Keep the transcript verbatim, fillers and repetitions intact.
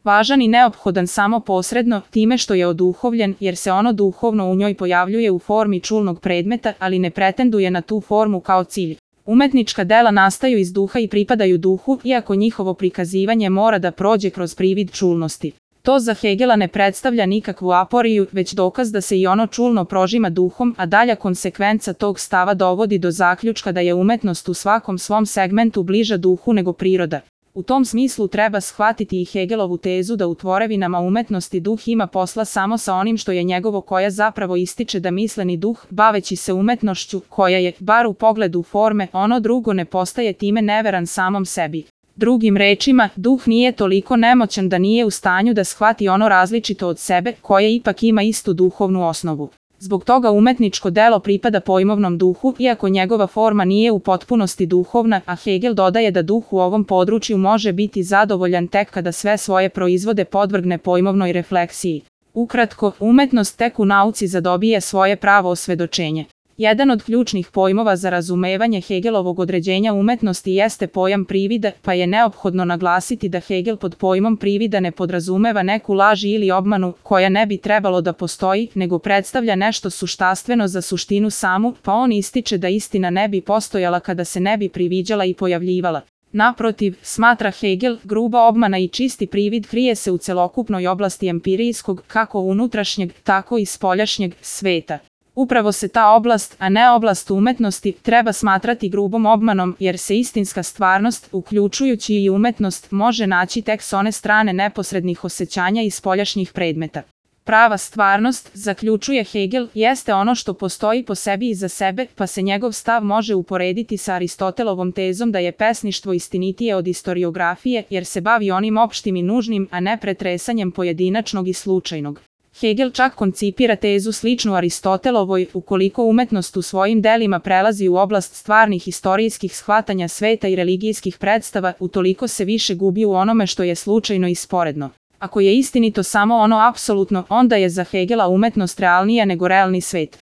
važan i neophodan samo posredno, time što je oduhovljen, jer se ono duhovno u njoj pojavljuje u formi čulnog predmeta, ali ne pretenduje na tu formu kao cilj. Umetnička dela nastaju iz duha i pripadaju duhu, iako njihovo prikazivanje mora da prođe kroz privid čulnosti. To za Hegela ne predstavlja nikakvu aporiju, već dokaz da se i ono čulno prožima duhom, a dalja konsekvenca tog stava dovodi do zaključka da je umetnost u svakom svom segmentu bliža duhu nego priroda. U tom smislu treba shvatiti i Hegelovu tezu da u tvorevinama umetnosti duh ima posla samo sa onim što je njegovo, koja zapravo ističe da misleni duh, baveći se umetnošću, koja je, bar u pogledu forme, ono drugo ne postaje time neveran samom sebi. Drugim rečima, duh nije toliko nemoćan da nije u stanju da shvati ono različito od sebe, koje ipak ima istu duhovnu osnovu. Zbog toga umetničko delo pripada pojmovnom duhu, iako njegova forma nije u potpunosti duhovna, a Hegel dodaje da duh u ovom području može biti zadovoljan tek kada sve svoje proizvode podvrgne pojmovnoj refleksiji. Ukratko, umetnost tek u nauci zadobije svoje pravo osvedočenje. Jedan od ključnih pojmova za razumevanje Hegelovog određenja umetnosti jeste pojam privida, pa je neophodno naglasiti da Hegel pod pojmom privida ne podrazumeva neku laž ili obmanu, koja ne bi trebalo da postoji, nego predstavlja nešto suštastveno za suštinu samu, pa on ističe da istina ne bi postojala kada se ne bi priviđala i pojavljivala. Naprotiv, smatra Hegel, gruba obmana i čisti privid krije se u celokupnoj oblasti empirijskog, kako unutrašnjeg, tako i spoljašnjeg, sveta. Upravo se ta oblast, a ne oblast umetnosti, treba smatrati grubom obmanom, jer se istinska stvarnost, uključujući i umetnost, može naći tek s one strane neposrednih osjećanja i spoljašnjih predmeta. Prava stvarnost, zaključuje Hegel, jeste ono što postoji po sebi i za sebe, pa se njegov stav može uporediti sa Aristotelovom tezom da je pesništvo istinitije od istoriografije, jer se bavi onim opštim i nužnim, a ne pretresanjem pojedinačnog i slučajnog. Hegel čak koncipira tezu sličnu Aristotelovoj, ukoliko umetnost u svojim delima prelazi u oblast stvarnih istorijskih shvatanja sveta i religijskih predstava, utoliko se više gubi u onome što je slučajno i sporedno. Ako je istinito samo ono apsolutno, onda je za Hegela umetnost realnija nego realni svet.